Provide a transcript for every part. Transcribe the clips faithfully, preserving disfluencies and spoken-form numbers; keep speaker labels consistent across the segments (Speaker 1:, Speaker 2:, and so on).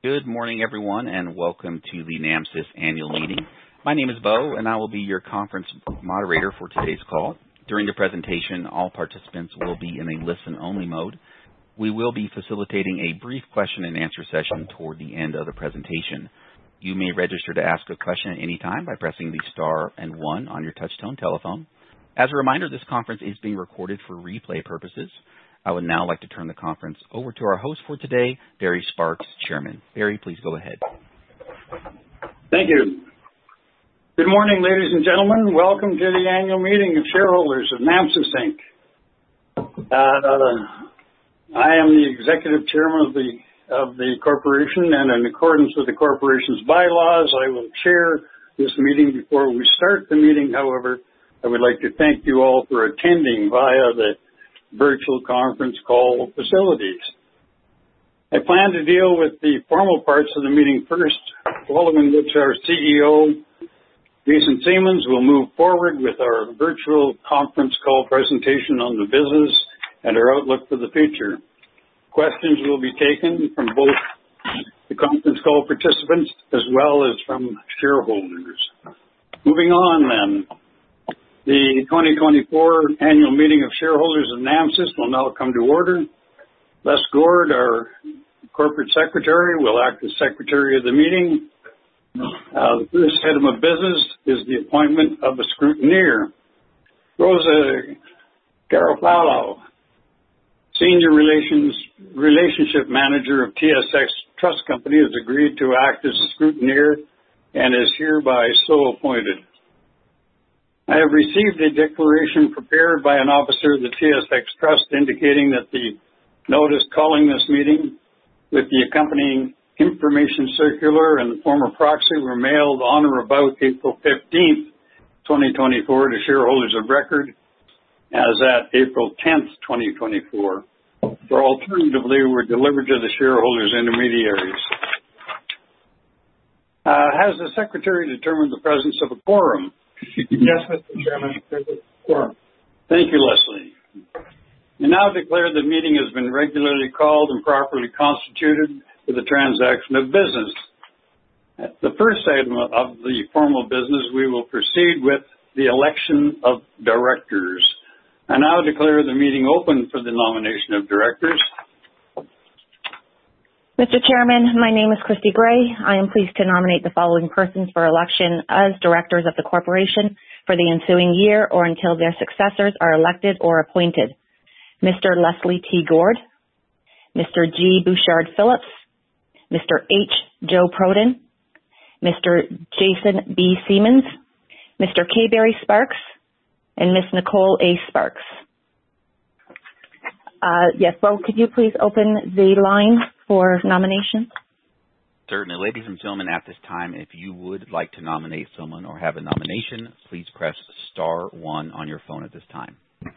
Speaker 1: Good morning, everyone, and welcome to the NAMSIS annual meeting. My name is Bo, and I will be your conference moderator for today's call. During the presentation, all participants will be in a listen-only mode. We will be facilitating a brief question and answer session toward the end of the presentation. You may register to ask a question at any time by pressing the star and one on your touch-tone telephone. As a reminder, this conference is being recorded for replay purposes. I would now like to turn the conference over to our host for today, Barry Sparks, Chairman. Barry, please go ahead.
Speaker 2: Thank you. Good morning, ladies and gentlemen. Welcome to the annual meeting of shareholders of NAMSIS Incorporated. Uh, I am the executive chairman of the of the corporation, and in accordance with the corporation's bylaws, I will chair this meeting. Before we start the meeting, however, I would like to thank you all for attending via the virtual conference call facilities. I plan to deal with the formal parts of the meeting first, following which our C E O, Jason Siemens, will move forward with our virtual conference call presentation on the business and our outlook for the future. Questions will be taken from both the conference call participants as well as from shareholders. Moving on then. The twenty twenty-four annual meeting of shareholders of NAMSIS will now come to order. Les Gord, our corporate secretary, will act as secretary of the meeting. Uh, the first item of business is the appointment of a scrutineer. Rosa Garofalo, Senior Relations Relationship Manager of T S X Trust Company, has agreed to act as a scrutineer and is hereby so appointed. I have received a declaration prepared by an officer of the T S X Trust indicating that the notice calling this meeting with the accompanying information circular and the form of proxy were mailed on or about April fifteenth, twenty twenty-four to shareholders of record as at April tenth, twenty twenty-four, or alternatively were delivered to the shareholders' intermediaries. Uh, has the secretary determined the presence of a quorum?
Speaker 3: Yes, Mister Chairman, there's a quorum.
Speaker 2: Thank you, Leslie. I now declare the meeting has been regularly called and properly constituted for the transaction of business. At the first item of the formal business, we will proceed with the election of directors. I now declare the meeting open for the nomination of directors.
Speaker 4: Mister Chairman, my name is Christy Gray. I am pleased to nominate the following persons for election as directors of the corporation for the ensuing year or until their successors are elected or appointed. Mister Leslie T. Gord, Mister G. Bouchard Phillips, Mister H. Joe Proden, Mister Jason B. Siemens, Mister K. Barry Sparks, and Miss Nicole A. Sparks. Uh, yes, Bo, could you please open the line for nomination?
Speaker 1: Certainly. Ladies and gentlemen, at this time, if you would like to nominate someone or have a nomination, please press star one on your phone at this time.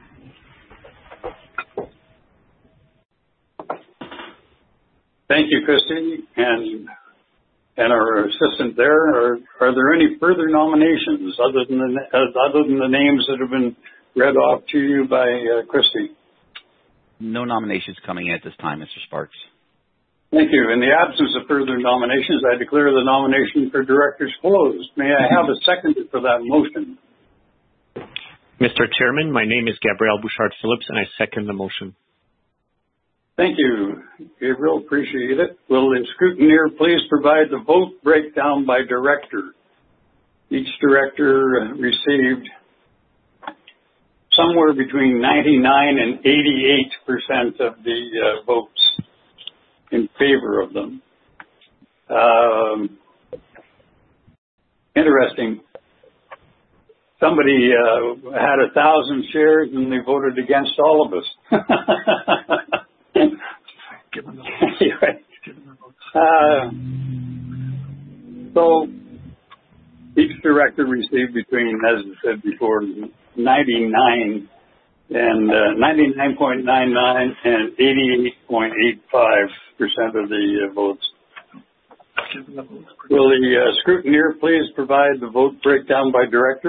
Speaker 2: Thank you, Christy, and and our assistant there. Are, are there any further nominations other than the other than the names that have been read off to you by uh, Christy?
Speaker 1: No nominations coming in at this time, Mister Sparks.
Speaker 2: Thank you. In the absence of further nominations, I declare the nomination for directors closed. May I have a seconder for that motion?
Speaker 3: Mister Chairman, my name is Gabrielle Bouchard Phillips, and I second the motion.
Speaker 2: Thank you, Gabriel. Appreciate it. Will the scrutineer please provide the vote breakdown by director? Each director received somewhere between ninety-nine and eighty-eight percent of the uh, votes in favor of them. Um, interesting. Somebody uh, had a thousand shares and they voted against all of us.
Speaker 3: Give them the
Speaker 2: anyway, uh, so each director received between, as I said before, ninety-nine and uh, ninety-nine point nine nine and eighty-eight point eight five percent of the uh, votes. Will the uh, scrutineer please provide the vote breakdown by director?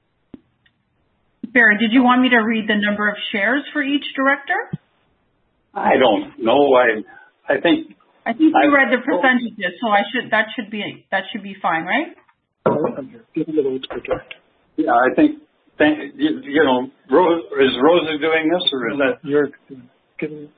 Speaker 5: Barry, did you want me to read the number of shares for each director?
Speaker 2: I don't know. I I think
Speaker 5: I think you
Speaker 2: I,
Speaker 5: read the percentages, so I should that should be that should be fine, right?
Speaker 2: Yeah, I think thank, you, you know, Rose, is Rosa doing this, or is that
Speaker 6: you're getting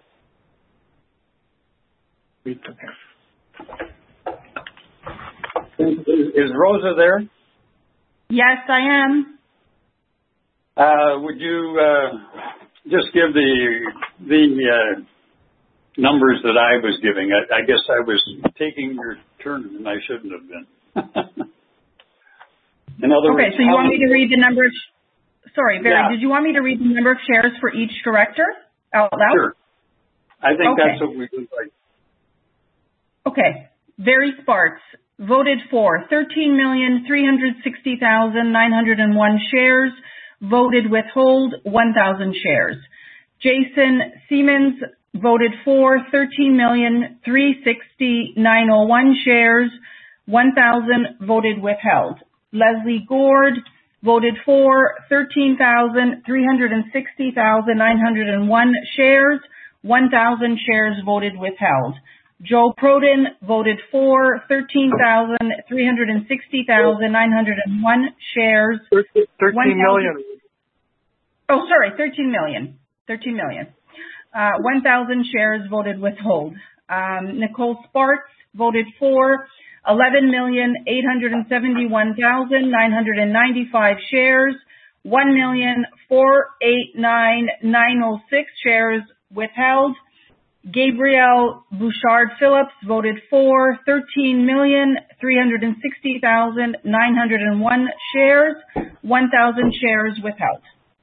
Speaker 6: read from here?
Speaker 2: Is, is Rosa there?
Speaker 5: Yes, I am.
Speaker 2: Uh, would you uh, just give the the uh, numbers that I was giving? I, I guess I was taking your turn, and I shouldn't have been. In other
Speaker 5: okay,
Speaker 2: words,
Speaker 5: so you want me to read the number of, sh- sorry, Barry,
Speaker 2: yeah.
Speaker 5: did you want me to read the number of shares for each director out loud?
Speaker 2: Sure. I think
Speaker 5: okay.
Speaker 2: that's what we would like.
Speaker 5: Okay. Barry Sparks voted for thirteen million three hundred sixty thousand nine hundred one shares, voted withhold one thousand shares. Jason Siemens voted for thirteen million three hundred sixty thousand nine hundred one shares, one thousand voted withheld. Leslie Gord voted for thirteen million three hundred sixty thousand nine hundred one shares, one thousand shares voted withheld. Joe Proden voted for thirteen million three hundred sixty thousand nine hundred one shares.
Speaker 6: thirteen million.
Speaker 5: Oh, sorry, thirteen million. thirteen million. Uh, one thousand shares voted withhold. Um, Nicole Sparks voted for eleven million eight hundred seventy-one thousand nine hundred ninety-five shares, one million four hundred eighty-nine thousand nine hundred six shares withheld. Gabrielle Bouchard Phillips voted for thirteen million three hundred sixty thousand nine hundred one shares, one thousand shares withheld.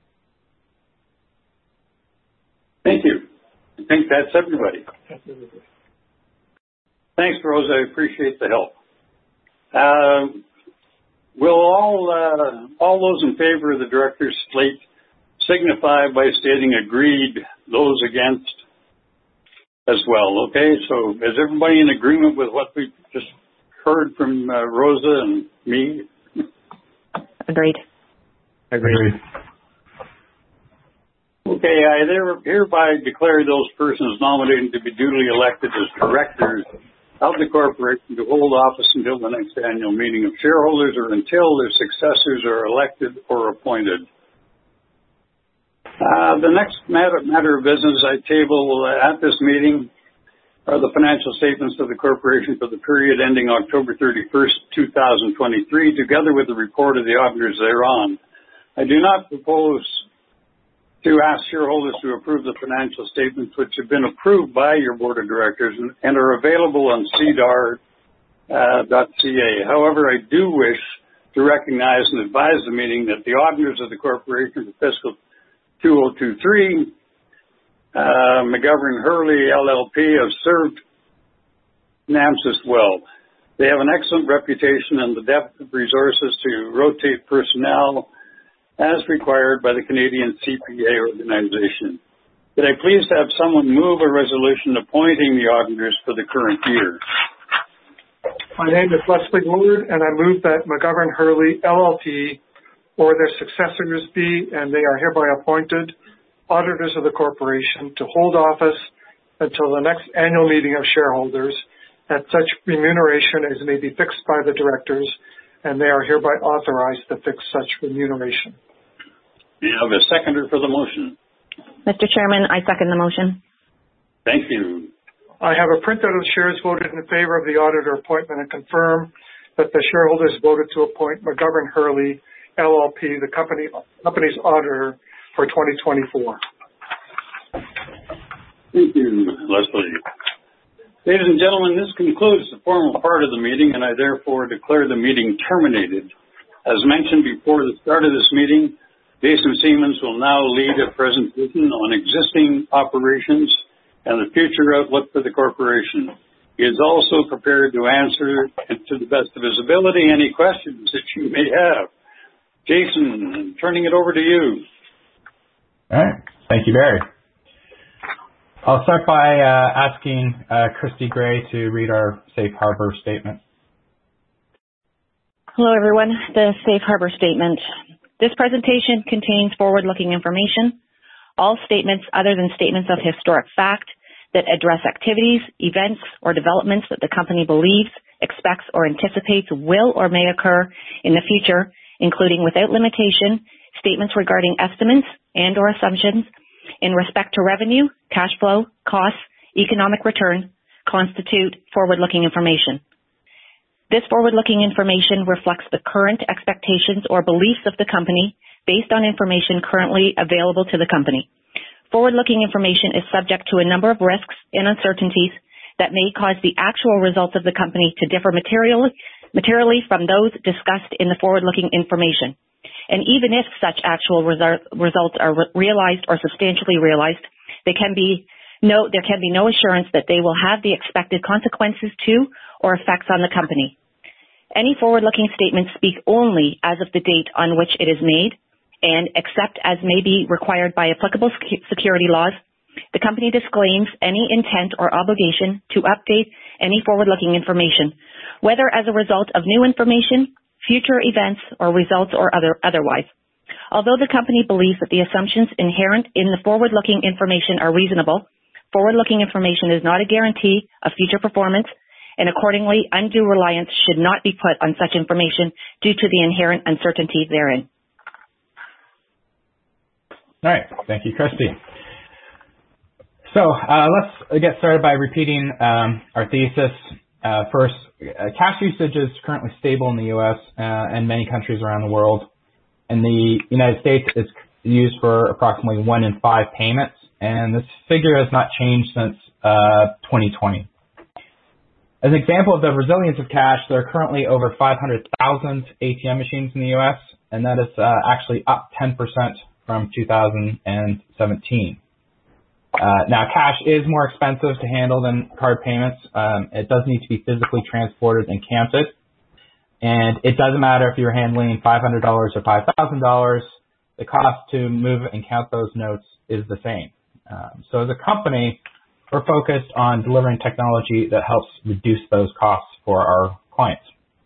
Speaker 2: Thank you. I think that's everybody. Thanks, Rose. I appreciate the help. Uh, will all uh, all those in favor of the director's slate signify by stating agreed, those against as well? Okay, so is everybody in agreement with what we just heard from uh, Rosa and me?
Speaker 4: Agreed.
Speaker 3: Agreed.
Speaker 2: Okay, I hereby declare those persons nominated to be duly elected as directors of the corporation to hold office until the next annual meeting of shareholders or until their successors are elected or appointed. Uh, the next matter, matter of business I table at this meeting are the financial statements of the corporation for the period ending October thirty-first, two thousand twenty-three, together with the report of the auditors thereon. I do not propose to ask shareholders to approve the financial statements which have been approved by your board of directors and, and are available on C D A R dot C A. However, I do wish to recognize and advise the meeting that the auditors of the corporation for fiscal two thousand twenty-three, uh, McGovern Hurley L L P, have served NAMSIS well. They have an excellent reputation and the depth of resources to rotate personnel as required by the Canadian C P A organization. Could I please have someone move a resolution appointing the auditors for the current year?
Speaker 6: My name is Leslie Lord, and I move that McGovern Hurley L L P or their successors be, and they are hereby appointed, auditors of the corporation to hold office until the next annual meeting of shareholders at such remuneration as may be fixed by the directors, and they are hereby authorized to fix such remuneration.
Speaker 2: Do you have a seconder for the motion?
Speaker 4: Mister Chairman, I second the motion.
Speaker 2: Thank you.
Speaker 6: I have a printout of shares voted in favor of the auditor appointment and confirm that the shareholders voted to appoint McGovern Hurley L L P, the company company's auditor for twenty twenty-four.
Speaker 2: Thank you, Leslie. Ladies and gentlemen, this concludes the formal part of the meeting, and I therefore declare the meeting terminated. As mentioned before the start of this meeting, Jason Siemens will now lead a presentation on existing operations and the future outlook for the corporation. He is also prepared to answer, to the best of his ability, any questions that you may have. Jason, I'm turning it over to you.
Speaker 7: All right. Thank you, Barry. I'll start by uh, asking uh, Christy Gray to read our Safe Harbor statement.
Speaker 4: Hello, everyone. The Safe Harbor statement. This presentation contains forward-looking information. All statements other than statements of historic fact that address activities, events, or developments that the company believes, expects, or anticipates will or may occur in the future, including without limitation, statements regarding estimates and or assumptions in respect to revenue, cash flow, costs, economic return, constitute forward-looking information. This forward-looking information reflects the current expectations or beliefs of the company based on information currently available to the company. Forward-looking information is subject to a number of risks and uncertainties that may cause the actual results of the company to differ materially, materially from those discussed in the forward-looking information. And even if such actual resu- results are re- realized or substantially realized, they can be no, there can be no assurance that they will have the expected consequences to or effects on the company. Any forward-looking statements speak only as of the date on which it is made, and except as may be required by applicable security laws, the company disclaims any intent or obligation to update any forward-looking information, whether as a result of new information, future events, or results or other, otherwise. Although the company believes that the assumptions inherent in the forward-looking information are reasonable, forward-looking information is not a guarantee of future performance, and accordingly, undue reliance should not be put on such information due to the inherent uncertainty therein.
Speaker 7: All right. Thank you, Christy. So uh, let's get started by repeating um, our thesis. Uh, first, uh, cash usage is currently stable in the U S uh, and many countries around the world. In the United States, it's used for approximately one in five payments, and this figure has not changed since uh, twenty twenty. As an example of the resilience of cash, there are currently over five hundred thousand A T M machines in the U S, and that is uh, actually up ten percent from two thousand seventeen. Uh, now, cash is more expensive to handle than card payments. Um, it does need to be physically transported and counted. And it doesn't matter if you're handling five hundred dollars or five thousand dollars. The cost to move and count those notes is the same. Um, so as a company, we're focused on delivering technology that helps reduce those costs for our clients.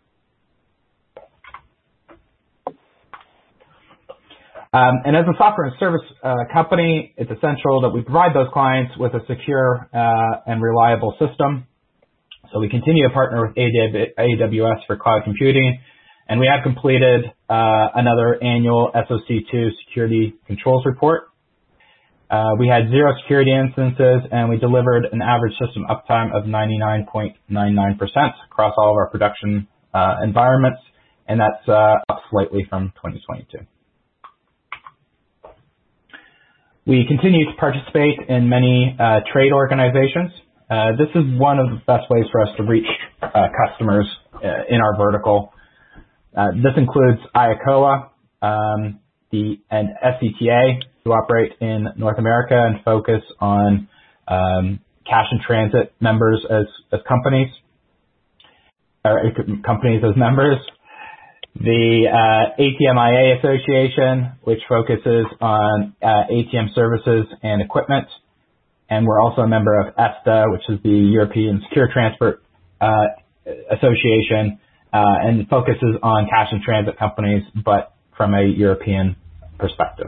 Speaker 7: Um, and as a software and service uh, company, it's essential that we provide those clients with a secure uh, and reliable system. So we continue to partner with A W S for cloud computing, and we have completed uh, another annual S O C two security controls report. Uh, we had zero security instances, and we delivered an average system uptime of ninety-nine point nine nine percent across all of our production uh, environments, and that's uh, up slightly from twenty twenty-two. We continue to participate in many uh, trade organizations. Uh, this is one of the best ways for us to reach uh, customers uh, in our vertical. Uh, this includes I A C O A um, the, and S C T A, who operate in North America and focus on um, cash and transit members as, as companies, or companies as members. The uh, A T M I A Association, which focuses on uh, A T M services and equipment. And we're also a member of E S T A, which is the European Secure Transport uh, Association, uh, and focuses on cash and transit companies, but from a European perspective.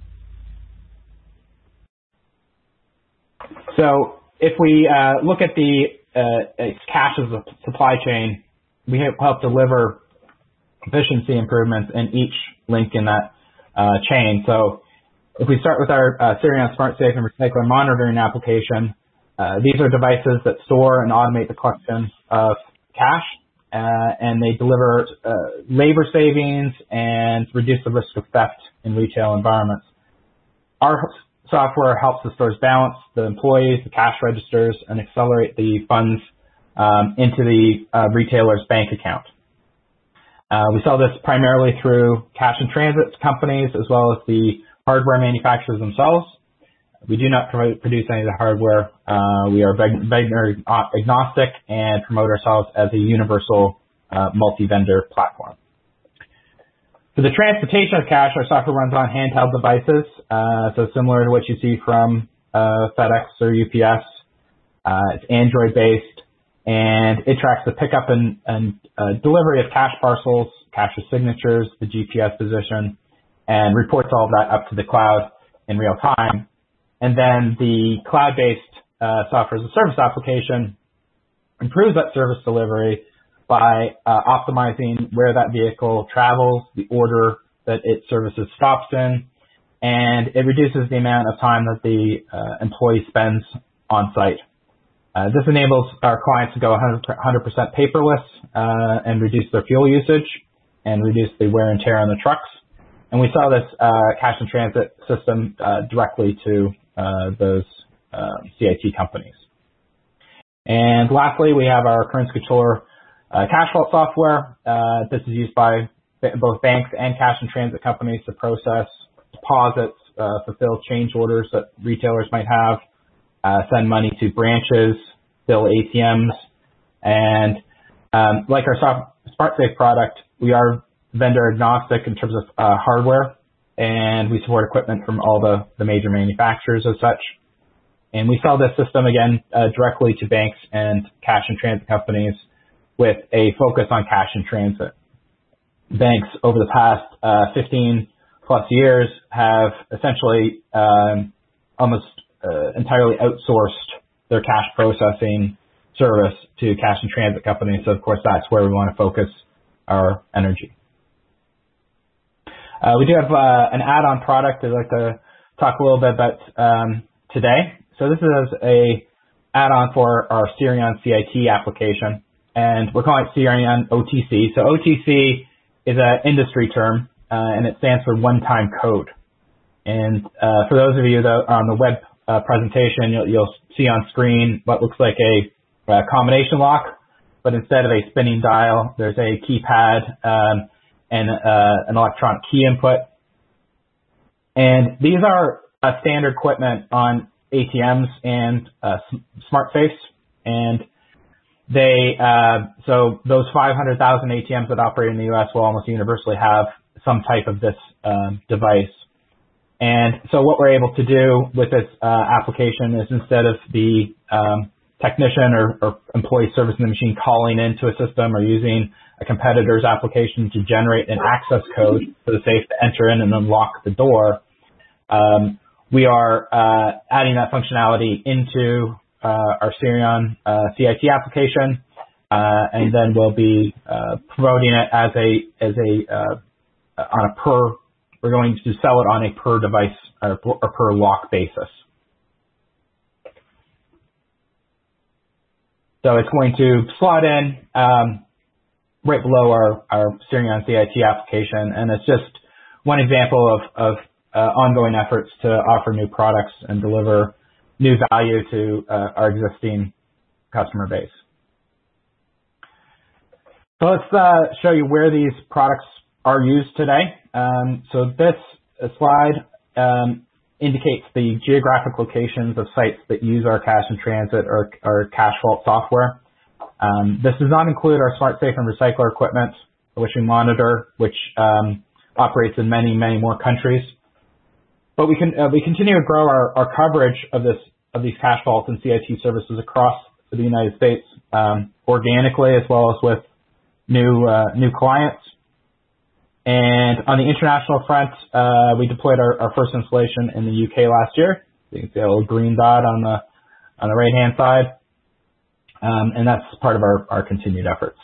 Speaker 7: So if we uh, look at the uh, cash as a supply chain, we help deliver efficiency improvements in each link in that uh, chain. So if we start with our uh, Sirion Smart Safe and Recycler monitoring application, uh, these are devices that store and automate the collection of cash, uh, and they deliver uh, labor savings and reduce the risk of theft in retail environments. Our software helps the stores balance the employees, the cash registers, and accelerate the funds um, into the uh, retailer's bank account. Uh, we sell this primarily through cash and transit companies as well as the hardware manufacturers themselves. We do not produce any of the hardware. Uh, we are vendor agnostic and promote ourselves as a universal uh, multi-vendor platform. For the transportation of cash, our software runs on handheld devices, uh, so similar to what you see from uh, FedEx or U P S. Uh, it's Android-based, and it tracks the pickup and, and uh, delivery of cash parcels, cash with signatures, the G P S position, and reports all of that up to the cloud in real time. And then the cloud-based uh, software as a service application improves that service delivery by uh, optimizing where that vehicle travels, the order that its services stops in, and it reduces the amount of time that the uh, employee spends on site. Uh, this enables our clients to go one hundred percent paperless uh, and reduce their fuel usage and reduce the wear and tear on the trucks. And we sell this uh, cash and transit system uh, directly to uh, those uh, C I T companies. And lastly, we have our Currents Controller uh, cash vault software. Uh, this is used by both banks and cash and transit companies to process deposits, uh, fulfill change orders that retailers might have, uh, send money to branches, bill A T Ms, and um, like our soft, SmartSafe product, we are vendor agnostic in terms of uh, hardware, and we support equipment from all the, the major manufacturers as such. And we sell this system, again, uh, directly to banks and cash and transit companies with a focus on cash and transit. Banks over the past uh, fifteen plus years have essentially um, almost uh, entirely outsourced their cash processing service to cash and transit companies. So, of course, that's where we want to focus our energy. Uh, we do have uh, an add-on product I'd like to talk a little bit about um, today. So this is a add-on for our Cirion C I T application, and we're calling it Cirion O T C. So O T C is an industry term, uh, and it stands for one-time code. And uh, for those of you that are on the web uh, presentation, you'll, you'll see on screen what looks like a, a combination lock, but instead of a spinning dial, there's a keypad um, and uh, an electronic key input. And these are uh, standard equipment on A T Ms and uh, SmartSafes, and they uh, so those five hundred thousand A T Ms that operate in the U S will almost universally have some type of this um, device. And so what we're able to do with this uh, application is instead of the um, technician or, or employee servicing the machine calling into a system or using a competitor's application to generate an access code for the safe to enter in and unlock the door, um, we are uh, adding that functionality into uh, our Cirion uh, C I T application, uh, and then we'll be uh, promoting it as a as a uh, on a per. We're going to sell it on a per device or, or per lock basis. So it's going to slot in um, right below our our Cirion C I T application, and it's just one example of of Uh, ongoing efforts to offer new products and deliver new value to uh, our existing customer base. So let's uh, show you where these products are used today. Um, so this uh, slide um, indicates the geographic locations of sites that use our cash and transit or, or cash vault software. Um, this does not include our SmartSafe and Recycler equipment, which we monitor, which um, operates in many, many more countries. But we can uh, we continue to grow our, our coverage of this of these cash vaults and C I T services across the United States um, organically as well as with new uh, new clients. And on the international front, uh, we deployed our, our first installation in the U K last year. You can see a little green dot on the on the right hand side, um, and that's part of our, our continued efforts.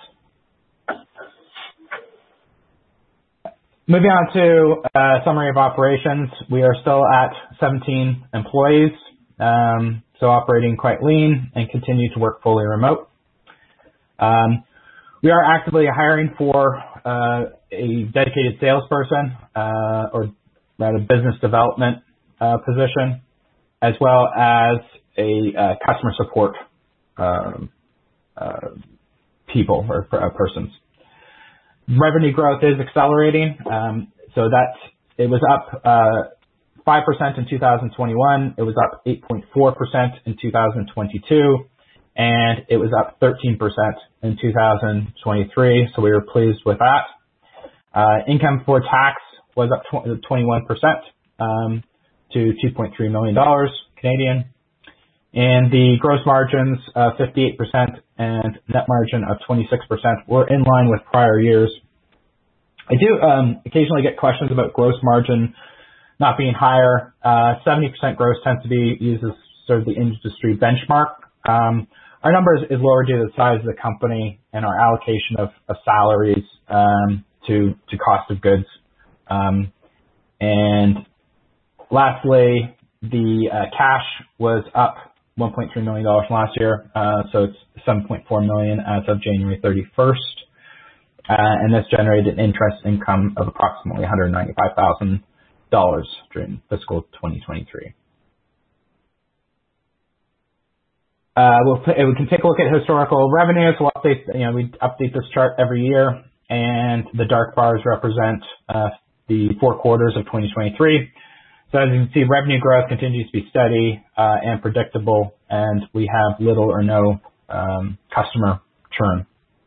Speaker 7: Moving on to uh, summary of operations, we are still at seventeen employees, um, so operating quite lean and continue to work fully remote. Um, we are actively hiring for uh, a dedicated salesperson uh, or rather business development uh, position, as well as a uh, customer support uh, uh, people or uh, persons. Revenue growth is accelerating, um, so that it was up uh, five percent in two thousand twenty-one, it was up eight point four percent in two thousand twenty-two, and it was up thirteen percent in two thousand twenty-three, so we were pleased with that. Uh, income before tax was up twenty-one percent um, to two point three million dollars Canadian, and the gross margins uh, fifty-eight percent and net margin of twenty-six percent were in line with prior years. I do um, occasionally get questions about gross margin not being higher. Uh, seventy percent gross tends to be used as sort of the industry benchmark. Um, our number is, is lower due to the size of the company and our allocation of, of salaries um, to to cost of goods. Um, and lastly, the uh, cash was up one point three million dollars from last year, uh, so it's seven point four million dollars as of January thirty-first. Uh, and this generated interest income of approximately one hundred ninety-five thousand dollars during fiscal twenty twenty-three. Uh, we'll put, we can take a look at historical revenues. We'll update, you know, we update this chart every year, and the dark bars represent uh, the four quarters of twenty twenty-three. So as you can see, revenue growth continues to be steady uh, and predictable, and we have little or no um, customer churn.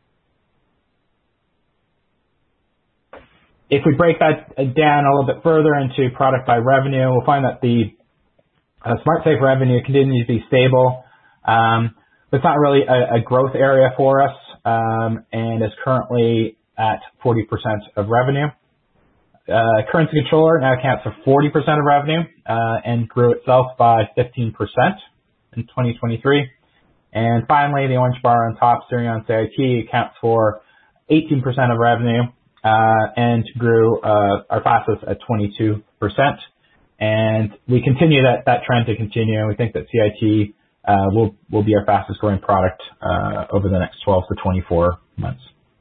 Speaker 7: If we break that down a little bit further into product by revenue, we'll find that the uh, SmartSafe revenue continues to be stable. Um, but it's not really a, a growth area for us, um, and is currently at forty percent of revenue. Uh, Currency Controller now accounts for forty percent of revenue, uh, and grew itself by fifteen percent in twenty twenty-three. And finally, the orange bar on top, Sirion C I T, accounts for eighteen percent of revenue, uh, and grew, uh, our fastest at twenty-two percent. And we continue that, that trend to continue, and we think that C I T, uh, will, will be our fastest growing product, uh, over the next twelve to twenty-four months.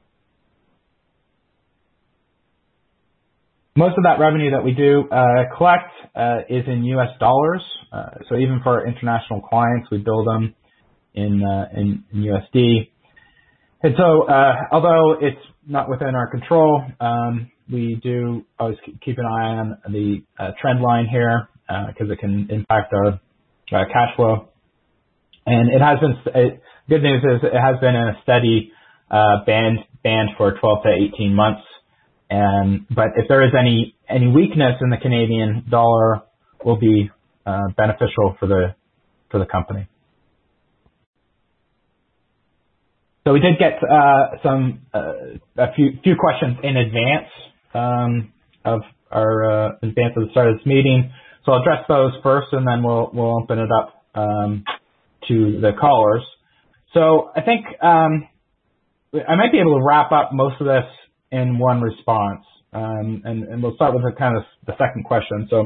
Speaker 7: Most of that revenue that we do uh, collect uh, is in U S dollars. Uh, so even for our international clients, we bill them in, uh, in, in U S D. And so, uh, although it's not within our control, um, we do always keep an eye on the uh, trend line here because uh, it can impact our uh, cash flow. And it has been, it, good news is it has been in a steady uh, band band for twelve to eighteen months. Um, but if there is any any weakness in the Canadian dollar, will be uh, beneficial for the for the company. So we did get uh, some uh, a few few questions in advance um, of our uh, in advance of the start of this meeting. So I'll address those first, and then we'll we'll open it up um, to the callers. So I think um, I might be able to wrap up most of this in one response, um, and, and we'll start with the kind of the second question. So,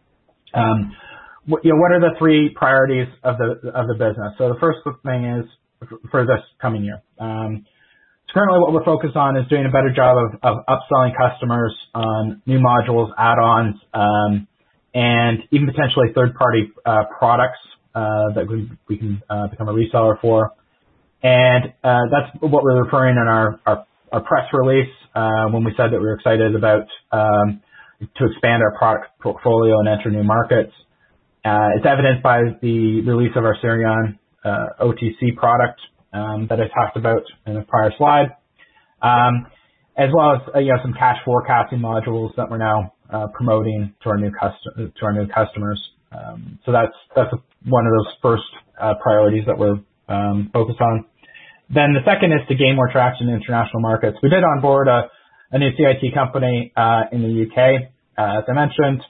Speaker 7: um, what, you know, what are the three priorities of the of the business? So the first thing is for this coming year. Um, so currently, what we're focused on is doing a better job of, of upselling customers on new modules, add-ons, um, and even potentially third-party uh, products uh, that we, we can uh, become a reseller for. And uh, that's what we're referring in our our our press release uh, when we said that we were excited about um, to expand our product portfolio and enter new markets. Uh, it's evidenced by the release of our Sirion uh, O T C product um, that I talked about in a prior slide, um, as well as uh, you know, some cash forecasting modules that we're now uh, promoting to our new custom- to our new customers. Um, so that's that's one of those first uh, priorities that we're um, focused on. Then the second is to gain more traction in international markets. We did onboard a, a new C I T company uh, in the U K, uh, as I mentioned,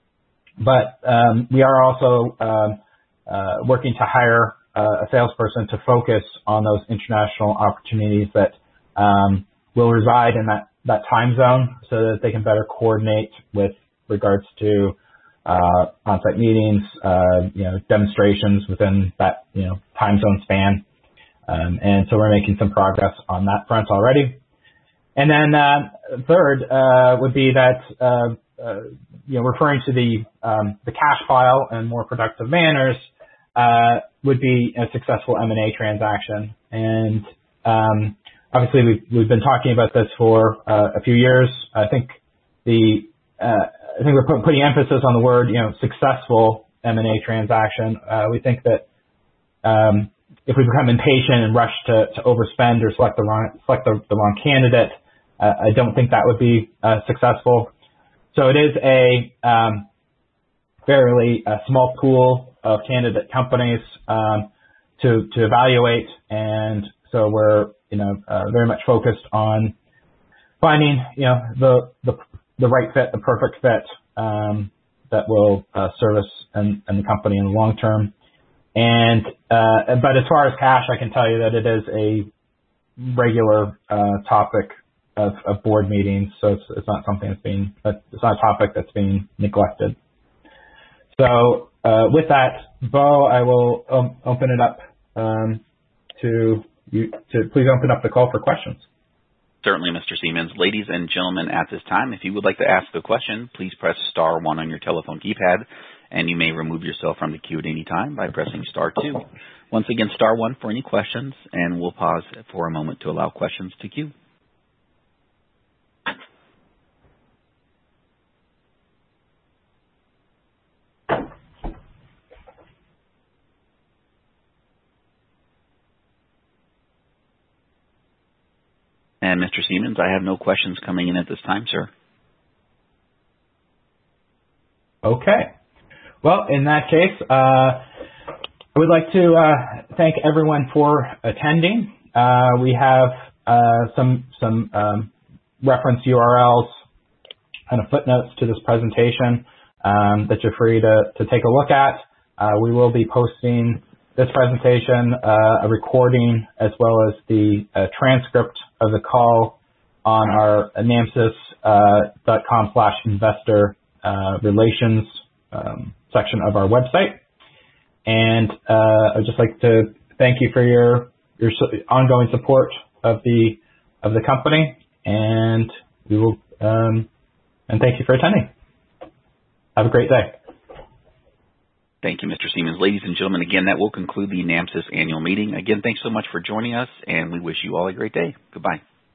Speaker 7: but um, we are also um, uh, working to hire uh, a salesperson to focus on those international opportunities that um, will reside in that, that time zone so that they can better coordinate with regards to uh, on-site meetings, uh, you know, demonstrations within that, you know, time zone span. Um, and so we're making some progress on that front already. And then uh, third uh, would be that uh, uh, you know, referring to the um, the cash pile and more productive manners uh, would be a successful M and A transaction. And um, obviously we've we've been talking about this for uh, a few years. I think the uh, I think we're put, putting emphasis on the word, you know, successful M and A transaction. Uh, we think that um, if we become impatient and rush to, to overspend or select the wrong, select the, the wrong candidate, uh, I don't think that would be uh, successful. So it is a um, fairly uh, small pool of candidate companies um, to to evaluate, and so we're you know uh, very much focused on finding you know the the the right fit, the perfect fit um, that will uh, service and, and the company in the long term. And uh, but as far as cash, I can tell you that it is a regular uh, topic of, of board meetings, so it's, it's not something that's being it's not a topic that's being neglected. So uh, with that, Bo, I will um, open it up um, to you to please open up the call for questions.
Speaker 1: Certainly, Mister Siemens. Ladies and gentlemen, at this time, if you would like to ask a question, please press star one on your telephone keypad, and you may remove yourself from the queue at any time by pressing star two. Once again, star one for any questions, and we'll pause for a moment to allow questions to queue. And Mister Siemens, I have no questions coming in at this time, sir.
Speaker 7: Okay. Well, in that case, uh, I would like to uh, thank everyone for attending. Uh, we have uh, some some um, reference U R Ls and footnotes to this presentation um, that you're free to, to take a look at. Uh, we will be posting this presentation, uh, a recording, as well as the uh, transcript of the call on our namsys dot com slash investor relations um, section of our website. And uh, I'd just like to thank you for your your ongoing support of the of the company, and we will um, and thank you for attending. Have a great day.
Speaker 1: Thank you, Mister Siemens. Ladies and gentlemen, again, that will conclude the NAMSYS annual meeting. Again, thanks so much for joining us, and we wish you all a great day. Goodbye.